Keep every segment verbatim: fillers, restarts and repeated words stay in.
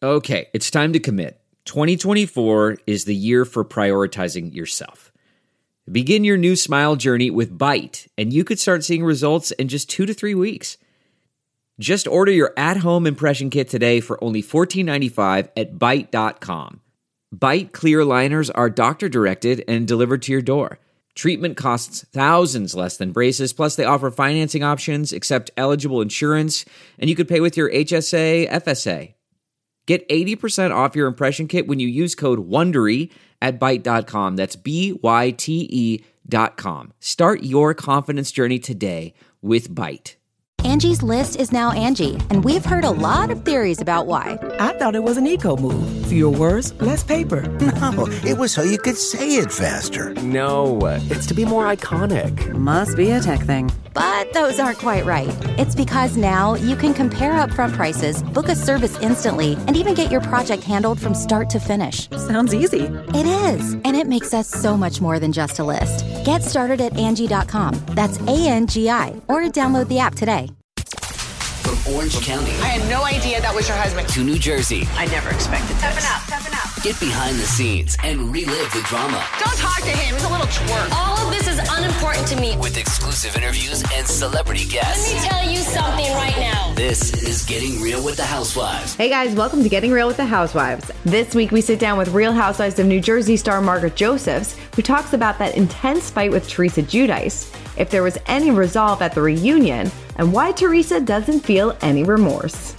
Okay, it's time to commit. twenty twenty-four is the year for prioritizing yourself. Begin your new smile journey with Byte, and you could start seeing results in just two to three weeks. Just order your at-home impression kit today for only fourteen ninety-five at byte dot com. Byte clear aligners are doctor-directed and delivered to your door. Treatment costs thousands less than braces, plus they offer financing options, accept eligible insurance, and you could pay with your H S A, F S A. Get eighty percent off your impression kit when you use code WONDERY at byte dot com. That's B Y T E dot com. Start your confidence journey today with Byte. Angie's List is now Angie, and we've heard a lot of theories about why. I thought it was an eco move. Fewer words, less paper. No, it was so you could say it faster. No, it's to be more iconic. Must be a tech thing. But those aren't quite right. It's because now you can compare upfront prices, book a service instantly, and even get your project handled from start to finish. Sounds easy. It is, and it makes us so much more than just a list. Get started at Angie dot com. That's A N G I, or download the app today. From Orange County. I had no idea that was your husband. To New Jersey. I never expected this. Toughen up, toughen up. Get behind the scenes and relive the drama. Don't talk to him. He's a little twerp. All of this is unimportant to me. With exclusive interviews and celebrity guests. Let me tell you something right now. This is Getting Real with the Housewives. Hey guys, welcome to Getting Real with the Housewives. This week we sit down with Real Housewives of New Jersey star Margaret Josephs, who talks about that intense fight with Teresa Giudice, if there was any resolve at the reunion, and why Teresa doesn't feel any remorse.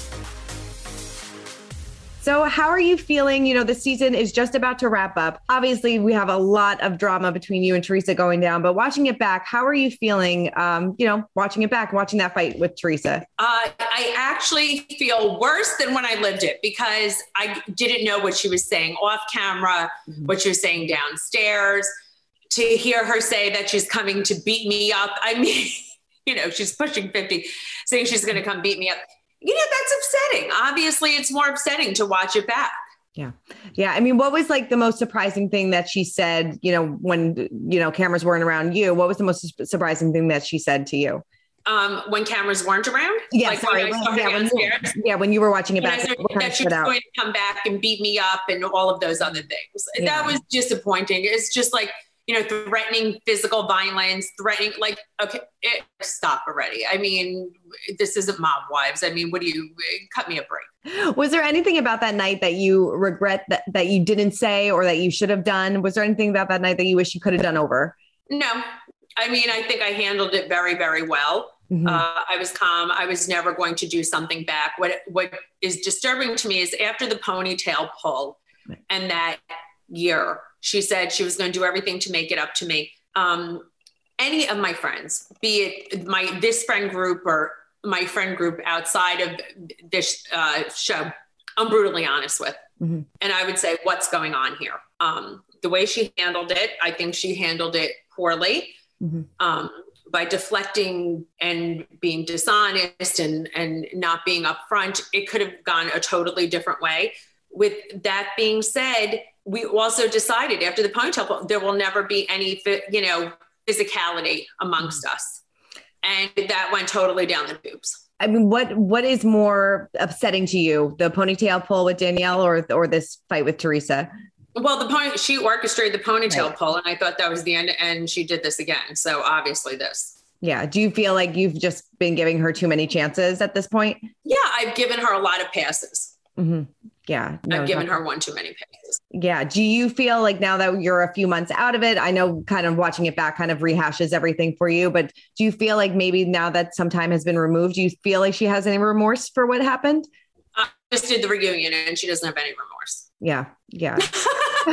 So how are you feeling? You know, the season is just about to wrap up. Obviously, we have a lot of drama between you and Teresa going down, but watching it back, how are you feeling, um, you know, watching it back, watching that fight with Teresa? Uh, I actually feel worse than when I lived it because I didn't know what she was saying off camera, mm-hmm. what she was saying downstairs. To hear her say that she's coming to beat me up. I mean, you know, she's pushing fifty, saying she's going to come beat me up. You know, that's upsetting. Obviously, it's more upsetting to watch it back. Yeah. Yeah. I mean, what was like the most surprising thing that she said, you know, when, you know, cameras weren't around you? What was the most surprising thing that she said to you? Um, when cameras weren't around? Yeah, like sorry. When I saw yeah, her when you, yeah, when you were watching it back. That, that she was out. going to come back and beat me up and all of those other things. Yeah. That was disappointing. It's just like, you know, threatening physical violence, threatening, like, okay, it, stop already. I mean, this isn't Mob Wives. I mean, what do you, cut me a break. Was there anything about that night that you regret that, that you didn't say or that you should have done? Was there anything about that night that you wish you could have done over? No. I mean, I think I handled it very, very well. Mm-hmm. Uh, I was calm. I was never going to do something back. What What is disturbing to me is after the ponytail pull and that year, she said she was going to do everything to make it up to me. Um, any of my friends, be it my this friend group or my friend group outside of this uh, show, I'm brutally honest with. Mm-hmm. And I would say, what's going on here? Um, the way she handled it, I think she handled it poorly. Mm-hmm. Um, by deflecting and being dishonest and, and not being upfront, it could have gone a totally different way. With that being said, we also decided after the ponytail, there will never be any, you know, physicality amongst mm-hmm. us. And that went totally down the tubes. I mean, what what is more upsetting to you, the ponytail pull with Danielle or or this fight with Teresa? Well, the pony, she orchestrated the ponytail right. pull, and I thought that was the end, and she did this again. So obviously this. Yeah. Do you feel like you've just been giving her too many chances at this point? Yeah, I've given her a lot of passes. Mm-hmm. Yeah. No, I've given her one too many passes. Yeah. Do you feel like now that you're a few months out of it, I know kind of watching it back kind of rehashes everything for you, but do you feel like maybe now that some time has been removed, do you feel like she has any remorse for what happened? I just did the reunion and she doesn't have any remorse. Yeah. Yeah. So,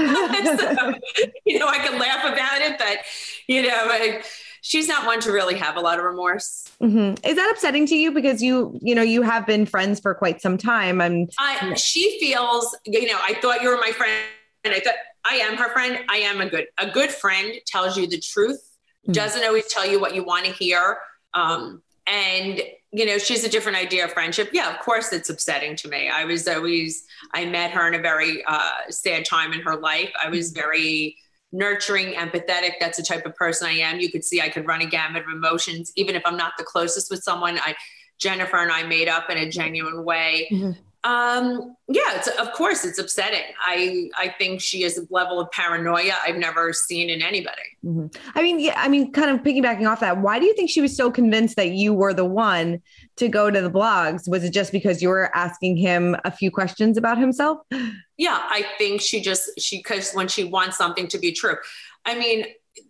you know, I can laugh about it, but you know, I, she's not one to really have a lot of remorse. Mm-hmm. Is that upsetting to you? Because you, you know, you have been friends for quite some time. And I, she feels, you know, I thought you were my friend and I thought I am her friend. I am a good, a good friend tells you the truth, mm-hmm. doesn't always tell you what you want to hear. Um, and, you know, she's a different idea of friendship. Yeah, of course it's upsetting to me. I was always, I met her in a very uh, sad time in her life. I was very nurturing, empathetic. That's the type of person I am. You could see I could run a gamut of emotions, even if I'm not the closest with someone. I, Jennifer and I made up in a genuine way. Mm-hmm. Um, yeah, it's, of course it's upsetting. I, I think she has a level of paranoia I've never seen in anybody. Mm-hmm. I mean, yeah, I mean, kind of piggybacking off that, why do you think she was so convinced that you were the one to go to the blogs? Was it just because you were asking him a few questions about himself? Yeah, I think she just, she, cause when she wants something to be true, I mean,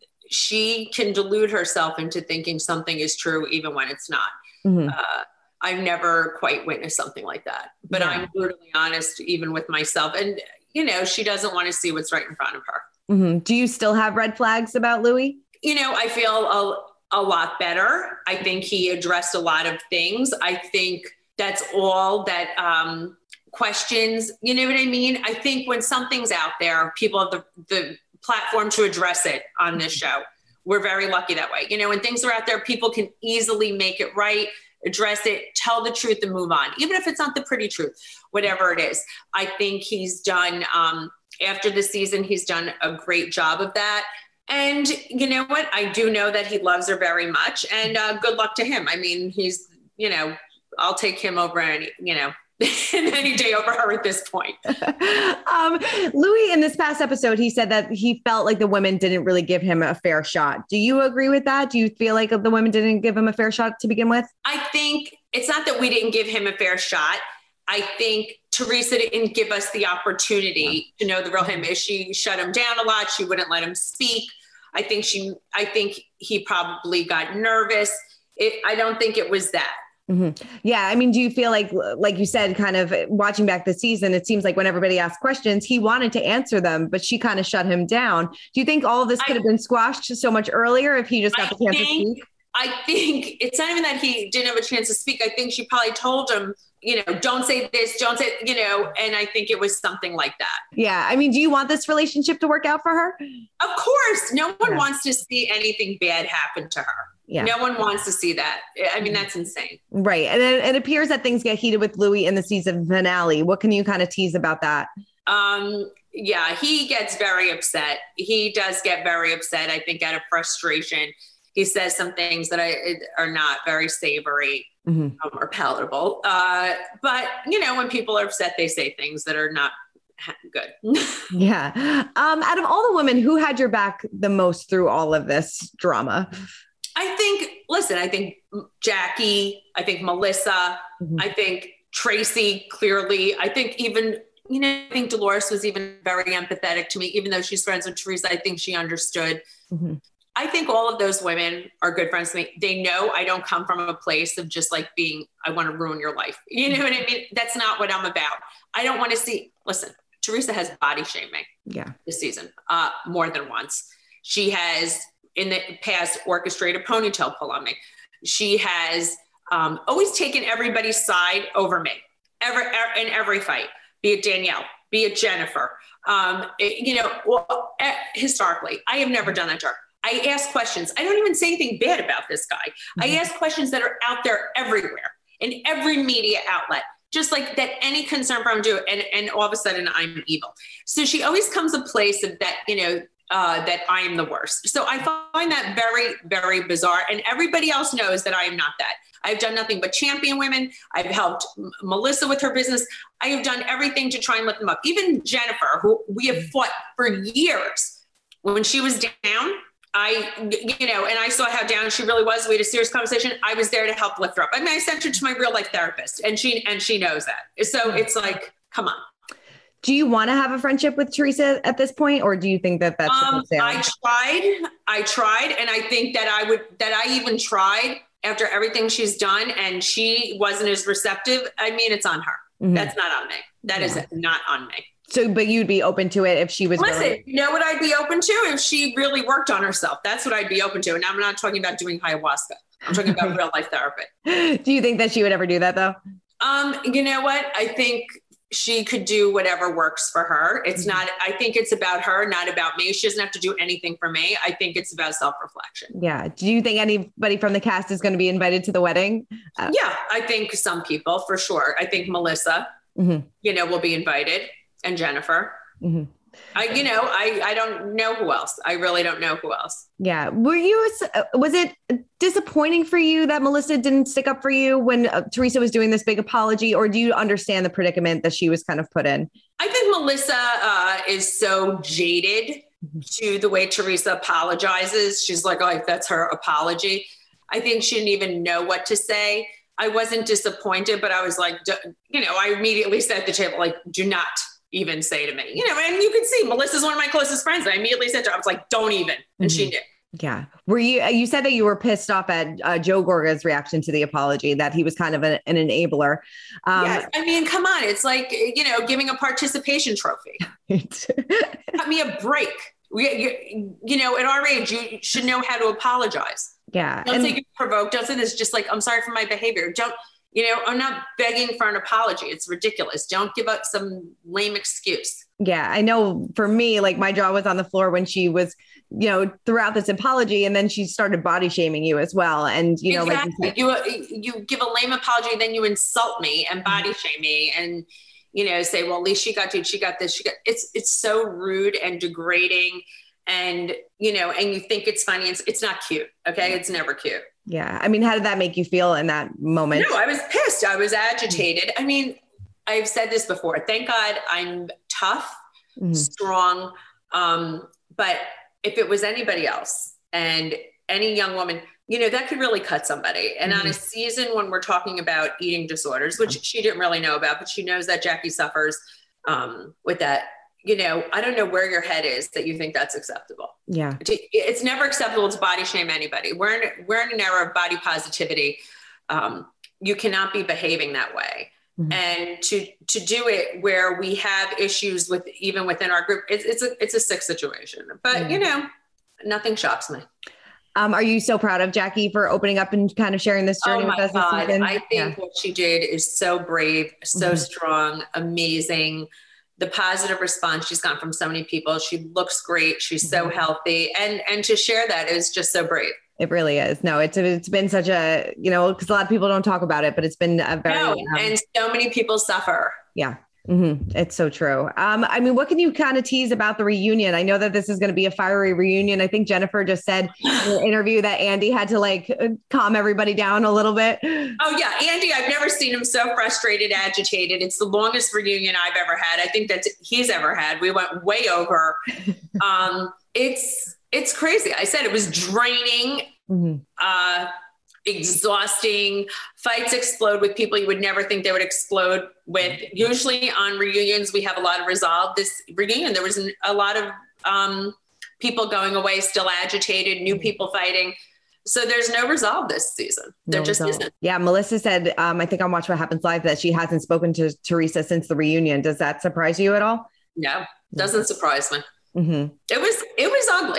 she can delude herself into thinking something is true, even when it's not. Mm-hmm. Uh, I've never quite witnessed something like that, but yeah. I'm brutally honest, even with myself. And, you know, she doesn't want to see what's right in front of her. Mm-hmm. Do you still have red flags about Louis? You know, I feel a, a lot better. I think he addressed a lot of things. I think that's all that um, questions, you know what I mean? I think when something's out there, people have the, the platform to address it on this show. We're very lucky that way. You know, when things are out there, people can easily make it right, address it, tell the truth and move on. Even if it's not the pretty truth, whatever it is. I think he's done, um, after the season, he's done a great job of that. And you know what? I do know that he loves her very much, and uh, good luck to him. I mean, he's, you know, I'll take him over any, you know, any day over her at this point. um, Louis, in this past episode, he said that he felt like the women didn't really give him a fair shot. Do you agree with that? Do you feel like the women didn't give him a fair shot to begin with? I think it's not that we didn't give him a fair shot. I think Teresa didn't give us the opportunity to know the real him. She shut him down a lot. She wouldn't let him speak. I think she, I think he probably got nervous. It, I don't think it was that. Mm-hmm. Yeah. I mean, do you feel like, like you said, kind of watching back the season, it seems like when everybody asked questions, he wanted to answer them, but she kind of shut him down. Do you think all of this could I, have been squashed so much earlier if he just got I the chance think, to speak? I think it's not even that he didn't have a chance to speak. I think she probably told him, you know, don't say this, don't say, you know, and I think it was something like that. Yeah. I mean, do you want this relationship to work out for her? Of course. No one yeah. wants to see anything bad happen to her. Yeah. No one wants to see that. I mean, that's insane. Right. And it, it appears that things get heated with Louis in the season finale. What can you kind of tease about that? Um, yeah, he gets very upset. He does get very upset, I think, out of frustration. He says some things that I, are not very savory mm-hmm. um, or palatable. Uh, but, you know, when people are upset, they say things that are not good. Yeah. Um, out of all the women, who had your back the most through all of this drama? I think, listen, I think Jackie, I think Melissa, mm-hmm. I think Tracy, clearly. I think even, you know, I think Dolores was even very empathetic to me, even though she's friends with Teresa. I think she understood. Mm-hmm. I think all of those women are good friends to me. They know I don't come from a place of just like being, I want to ruin your life. You know what I mean? That's not what I'm about. I don't want to see, listen, Teresa has body shamed me yeah. this season uh, more than once. She has, in the past, orchestrated a ponytail pull on me. She has um, always taken everybody's side over me, ever, er, in every fight, be it Danielle, be it Jennifer. Um, it, you know, well, uh, historically, I have never done that to her. I ask questions. I don't even say anything bad about this guy. Mm-hmm. I ask questions that are out there everywhere, in every media outlet, just like that any concern from do it. And, and all of a sudden I'm evil. So she always comes a place of that, you know, uh, that I am the worst. So I find that very, very bizarre. And everybody else knows that I am not that. I've done nothing but champion women. I've helped M- Melissa with her business. I have done everything to try and lift them up. Even Jennifer, who we have fought for years, when she was down, I, you know, and I saw how down she really was. We had a serious conversation. I was there to help lift her up. I mean, I sent her to my real life therapist, and she, and she knows that. So it's like, come on. Do you want to have a friendship with Teresa at this point? Or do you think that that's, um, I tried, I tried. And I think that I would, that I even tried after everything she's done, and she wasn't as receptive. I mean, it's on her. Mm-hmm. That's not on me. That yeah. is not on me. So, but you'd be open to it if she was. Listen, willing. You know what I'd be open to? If she really worked on herself. That's what I'd be open to. And I'm not talking about doing ayahuasca. I'm talking about real life therapy. Do you think that she would ever do that though? Um, you know what? I think she could do whatever works for her. It's mm-hmm. not, I think it's about her, not about me. She doesn't have to do anything for me. I think it's about self-reflection. Yeah. Do you think anybody from the cast is going to be invited to the wedding? Uh, yeah, I think some people for sure. I think Melissa, mm-hmm. you know, will be invited, and Jennifer. Mm-hmm. I, you know, I, I don't know who else. I really don't know who else. Yeah. Were you, was it disappointing for you that Melissa didn't stick up for you when uh, Teresa was doing this big apology, or do you understand the predicament that she was kind of put in? I think Melissa uh, is so jaded to the way Teresa apologizes. She's like, oh, that's her apology. I think she didn't even know what to say. I wasn't disappointed, but I was like, you know, I immediately said at the table, like, do not even say to me, you know, and you can see Melissa's one of my closest friends. I immediately said to her, I was like, don't even. And mm-hmm. she did. Yeah. Were you, you said that you were pissed off at uh, Joe Gorga's reaction to the apology, that he was kind of a, an enabler. Um, yes. I mean, come on. It's like, you know, giving a participation trophy. Cut me a break. We, you, you know, at our age, you should know how to apologize. Yeah. Don't and- say you're provoked. Don't say this. Just like, I'm sorry for my behavior. Don't, you know, I'm not begging for an apology. It's ridiculous. Don't give up some lame excuse. Yeah, I know for me, like my jaw was on the floor when she was, you know, throughout this apology, and then she started body shaming you as well. And, you know, exactly. like you, you give a lame apology, then you insult me and body shame me and, you know, say, well, at least she got to, she got this, she got, it's, it's so rude and degrading. And, you know, and you think it's funny. It's, it's not cute. Okay. It's never cute. Yeah. I mean, how did that make you feel in that moment? No, I was pissed. I was agitated. I mean, I've said this before. Thank God I'm tough, mm-hmm. strong. Um, but if it was anybody else and any young woman, you know, that could really cut somebody. And mm-hmm. on a season when we're talking about eating disorders, which she didn't really know about, but she knows that Jackie suffers um, with that. You know, I don't know where your head is that you think that's acceptable. Yeah. It's never acceptable to body shame anybody. We're in, we're in an era of body positivity. Um, you cannot be behaving that way. Mm-hmm. And to, to do it where we have issues with, even within our group, it's, it's a, it's a sick situation, but mm-hmm. you know, nothing shocks me. Um, are you so proud of Jackie for opening up and kind of sharing this journey oh with us God. this season? I think yeah. what she did is so brave, so mm-hmm. strong, amazing. The positive response she's gotten from so many people. She looks great. She's so mm-hmm. healthy. And, and to share that is just so brave. It really is. No, it's, it's been such a, you know, because a lot of people don't talk about it, but it's been a very, no, um, and so many people suffer. Yeah. Mm-hmm. It's so true. Um, I mean, what can you kind of tease about the reunion? I know that this is going to be a fiery reunion. I think Jennifer just said in an interview that Andy had to like calm everybody down a little bit. Oh yeah. Andy, I've never seen him so frustrated, agitated. It's the longest reunion I've ever had. I think that he's ever had. We went way over. um, it's, it's crazy. I said it was draining, mm-hmm. uh, exhausting. Fights explode with people you would never think they would explode with. Usually on reunions, we have a lot of resolve. This reunion, there was a lot of um, people going away still agitated, new people fighting. So there's no resolve this season. There no just resolve. Isn't. Yeah. Melissa said, um, I think on Watch What Happens Live, that she hasn't spoken to Teresa since the reunion. Does that surprise you at all? No, doesn't surprise me. Mm-hmm. It was, it was ugly.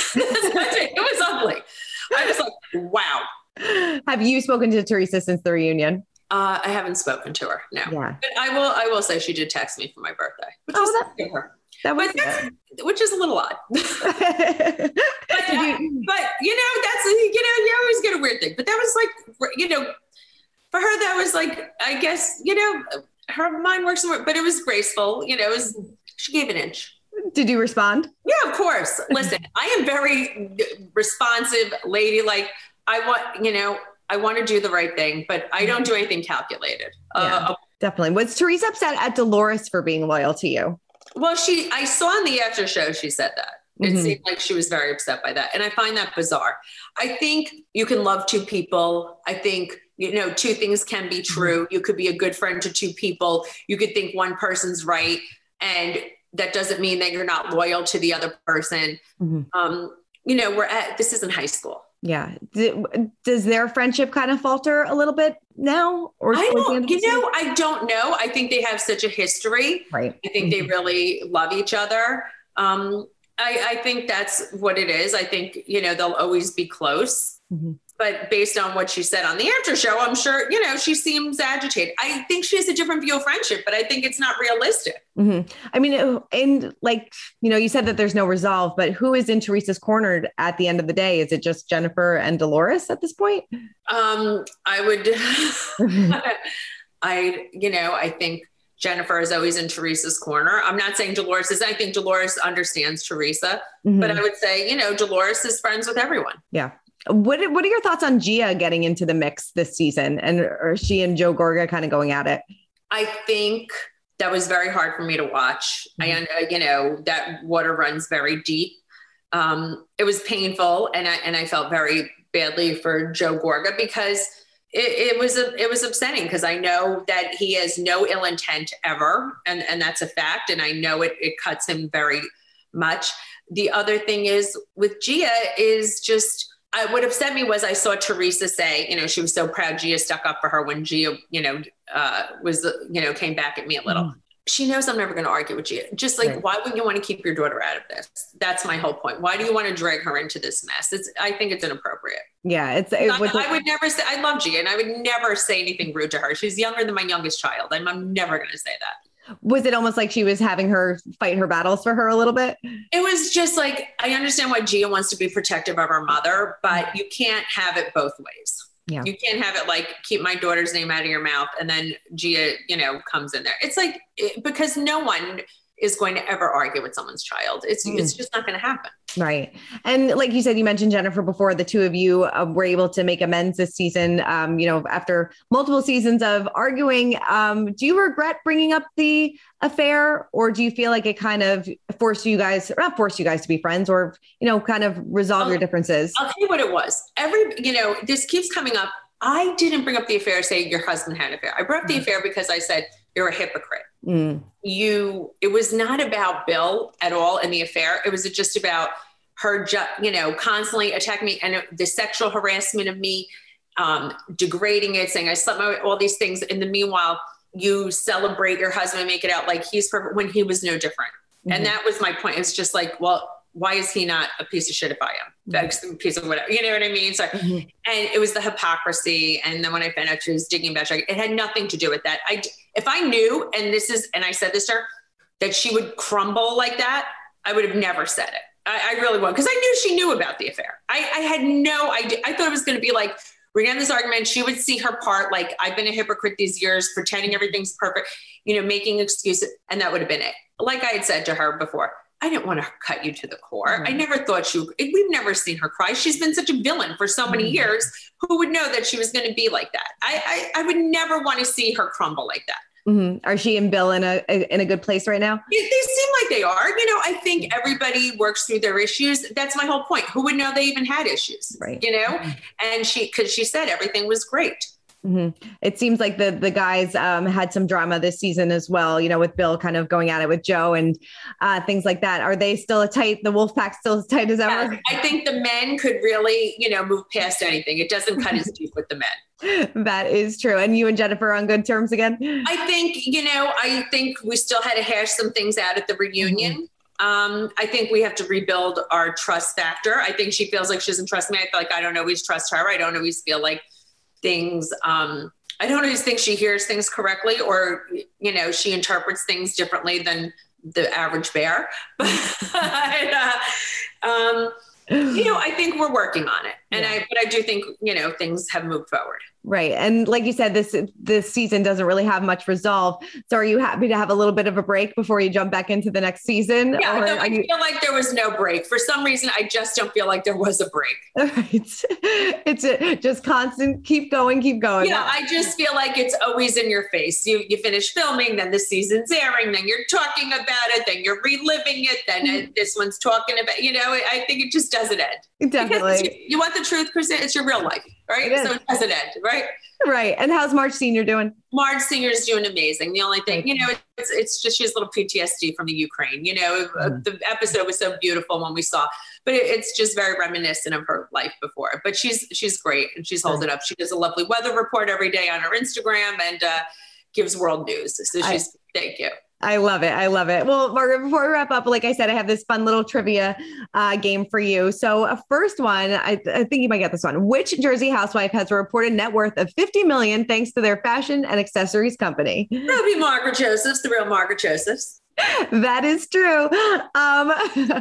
It was ugly. I was like, wow. Have you spoken to Teresa since the reunion? Uh, I haven't spoken to her. No, yeah. But I will. I will say she did text me for my birthday, which oh, was that's her. That was, that's, which is a little odd. but, uh, you, but you know, that's you know, you always get a weird thing. But that was like, you know, for her, that was like, I guess, you know, her mind works, but it was graceful. You know, it was. She gave an inch. Did you respond? Yeah, of course. Listen, I am very responsive, ladylike. I want, you know, I want to do the right thing, but I don't do anything calculated. Yeah, uh, definitely. Was Teresa upset at Dolores for being loyal to you? Well, she, I saw on the after show, she said that. It Mm-hmm. seemed like she was very upset by that. And I find that bizarre. I think you can love two people. I think, you know, two things can be true. You could be a good friend to two people. You could think one person's right. And that doesn't mean that you're not loyal to the other person. Mm-hmm. Um, you know, we're at, this isn't high school. Yeah. Does their friendship kind of falter a little bit now? Or I don't, you know, I don't know. I think they have such a history. Right. I think mm-hmm. they really love each other. Um, I, I think that's what it is. I think, you know, they'll always be close. Mm-hmm. But based on what she said on the after show, I'm sure, you know, she seems agitated. I think she has a different view of friendship, but I think it's not realistic. Mm-hmm. I mean, and like, you know, you said that there's no resolve, but who is in Teresa's corner at the end of the day? Is it just Jennifer and Dolores at this point? Um, I would, I, you know, I think Jennifer is always in Teresa's corner. I'm not saying Dolores is. I think Dolores understands Teresa, mm-hmm. but I would say, you know, Dolores is friends with everyone. Yeah. What What are your thoughts on Gia getting into the mix this season, and are she and Joe Gorga kind of going at it? I think that was very hard for me to watch. Mm-hmm. I, you know, that water runs very deep. Um, it was painful, and I and I felt very badly for Joe Gorga because it, it was a, it was upsetting because I know that he has no ill intent ever, and and that's a fact, and I know it it cuts him very much. The other thing is with Gia is just. I, what upset me was I saw Teresa say, you know, she was so proud Gia stuck up for her when Gia, you know, uh, was, you know, came back at me a little. Mm. She knows I'm never going to argue with Gia. Just like, right. Why would you want to keep your daughter out of this? That's my whole point. Why do you want to drag her into this mess? It's, I think it's inappropriate. Yeah. It's, it, I, I would never say, I love Gia and I would never say anything rude to her. She's younger than my youngest child. I'm, I'm never going to say that. Was it almost like she was having her fight her battles for her a little bit? It was just like, I understand why Gia wants to be protective of her mother, but you can't have it both ways. Yeah. You can't have it like, keep my daughter's name out of your mouth. And then Gia, you know, comes in there. It's like, it, because no one is going to ever argue with someone's child. It's mm. it's just not going to happen. Right. And like you said, you mentioned Jennifer before, the two of you uh, were able to make amends this season, um, you know, after multiple seasons of arguing. Um, do you regret bringing up the affair, or do you feel like it kind of forced you guys, or not forced you guys to be friends, or, you know, kind of resolve I'll, your differences? I'll tell you what it was. Every, you know, this keeps coming up. I didn't bring up the affair saying your husband had an affair. I brought up the mm. affair because I said, you're a hypocrite. Mm. You, it was not about Bill at all in the affair. It was just about her, ju- you know, constantly attacking me and the sexual harassment of me, um, degrading it, saying I slept my, all these things. In the meanwhile, you celebrate your husband and make it out like he's perfect when he was no different. Mm-hmm. And that was my point. It's just like, well, why is he not a piece of shit if I am? That's a piece of whatever, you know what I mean? So, mm-hmm. and it was the hypocrisy. And then when I found out she was digging about it, it had nothing to do with that. I, if I knew, and this is, and I said this to her, that she would crumble like that, I would have never said it. I, I really would. Cause I knew she knew about the affair. I, I had no idea. I thought it was going to be like, we're going to have this argument. She would see her part. Like, I've been a hypocrite these years, pretending everything's perfect, you know, making excuses. And that would have been it. Like I had said to her before, I didn't want to cut you to the core. Mm-hmm. I never thought she, we've never seen her cry. She's been such a villain for so many mm-hmm. years. Who would know that she was going to be like that? I, I, I would never want to see her crumble like that. Mm-hmm. Are she and Bill in a, in a good place right now? They seem like they are. You know, I think everybody works through their issues. That's my whole point. Who would know they even had issues? Right. You know, mm-hmm. and she, cause she said everything was great. Mm-hmm. It seems like the the guys um, had some drama this season as well, you know, with Bill kind of going at it with Joe and uh, things like that. Are they still a tight, the Wolfpack still as tight as ever? Yeah, I think the men could really, you know, move past anything. It doesn't cut as deep with the men. That is true. And you and Jennifer are on good terms again? I think, you know, I think we still had to hash some things out at the reunion. Mm-hmm. Um, I think we have to rebuild our trust factor. I think she feels like she doesn't trust me. I feel like I don't always trust her. I don't always feel like things. Um, I don't always think she hears things correctly, or, you know, she interprets things differently than the average bear. But, uh, um, you know, I think we're working on it. And yeah. I, but I do think, you know, things have moved forward. Right. And like you said, this, this season doesn't really have much resolve. So are you happy to have a little bit of a break before you jump back into the next season? Yeah, or no, I you... feel like there was no break. For some reason, I just don't feel like there was a break. Right. It's a, just constant, keep going, keep going. Yeah, I just feel like it's always in your face. You you finish filming, then the season's airing, then you're talking about it, then you're reliving it, then mm-hmm. it, this one's talking about, you know, I think it just doesn't end. Definitely. You, you want the truth, Christina? It's your real life, right? It so it doesn't end, right? Right. And how's Marge Senior doing? Marge Senior is doing amazing. The only thing, you know, it's it's just she has a little P T S D from the Ukraine. You know, mm. the episode was so beautiful when we saw, but it, it's just very reminiscent of her life before. But she's she's great and she's holding up. She does a lovely weather report every day on her Instagram and uh, gives world news. So she's I, thank you. I love it. I love it. Well, Margaret, before we wrap up, like I said, I have this fun little trivia uh, game for you. So uh, first one, I, I think you might get this one. Which Jersey housewife has a reported net worth of fifty million dollars thanks to their fashion and accessories company? That'd be Margaret Josephs, the real Margaret Josephs. That is true. Um,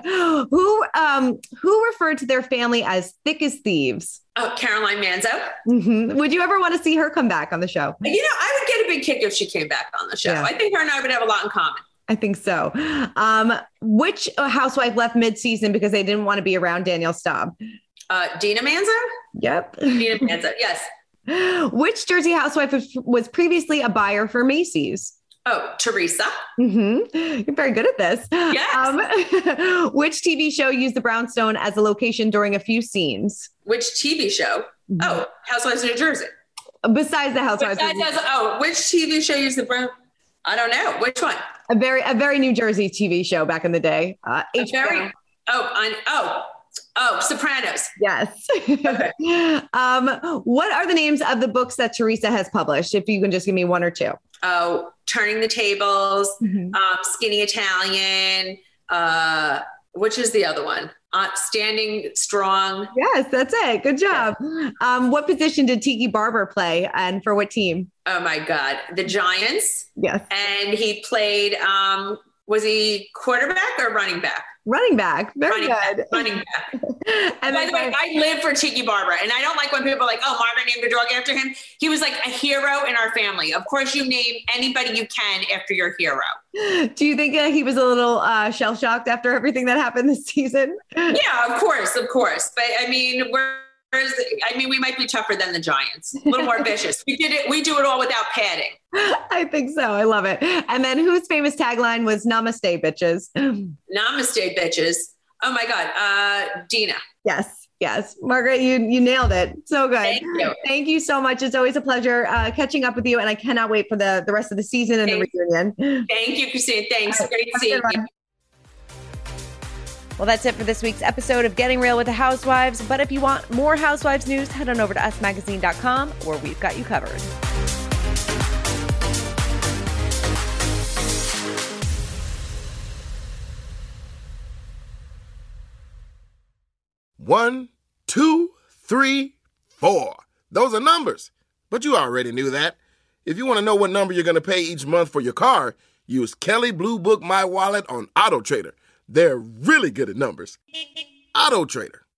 who um, who referred to their family as thick as thieves? Oh, Caroline Manzo. Mm-hmm. Would you ever want to see her come back on the show? You know, I would get a be a kick if she came back on the show. Yeah. I think her and I would have a lot in common. I think so. Um, which housewife left mid-season because they didn't want to be around Danielle Staub? Uh, Dina Manza? Yep. Dina Manza, yes. Which Jersey housewife was, was previously a buyer for Macy's? Oh, Teresa. Mm-hmm. You're very good at this. Yes. Um, which T V show used the brownstone as a location during a few scenes? Which T V show? Mm-hmm. Oh, Housewives of New Jersey. Besides the Housewives. Besides, of New Jersey. Oh, which T V show used the brown? I don't know. Which one? A very, a very New Jersey T V show back in the day. Uh, a very, oh, on, oh, oh, Sopranos. Yes. Okay. um, what are the names of the books that Teresa has published? If you can just give me one or two. Oh, Turning the Tables, mm-hmm. um, Skinny Italian. Uh, which is the other one? Uh, Standing Strong. Yes, that's it. Good job. Yeah. Um, what position did Tiki Barber play and for what team? Oh my God. The Giants. Yes. And he played, um, was he quarterback or running back? Running back. Very running good. Back, running back. And by the way, I live for Tiki Barber, and I don't like when people are like, oh, Margaret named a dog after him. He was like a hero in our family. Of course, you name anybody you can after your hero. Do you think uh, he was a little uh, shell-shocked after everything that happened this season? Yeah, of course, of course. But I mean, we're I mean, we might be tougher than the Giants, a little more vicious. We did it. We do it all without padding. I think so. I love it. And then whose famous tagline was "Namaste, bitches"? Namaste, bitches. Oh my God, uh, Dina. Yes, yes, Margaret, you you nailed it. So good. Thank you. Thank you so much. It's always a pleasure uh, catching up with you, and I cannot wait for the the rest of the season and Thanks. the reunion. Thank you, Christine. Thanks. Right. Great seeing you. Well, that's it for this week's episode of Getting Real with the Housewives. But if you want more Housewives news, head on over to us magazine dot com, where we've got you covered. One, two, three, four. Those are numbers. But you already knew that. If you want to know what number you're going to pay each month for your car, use Kelley Blue Book My Wallet on Auto Trader. They're really good at numbers. Auto Trader.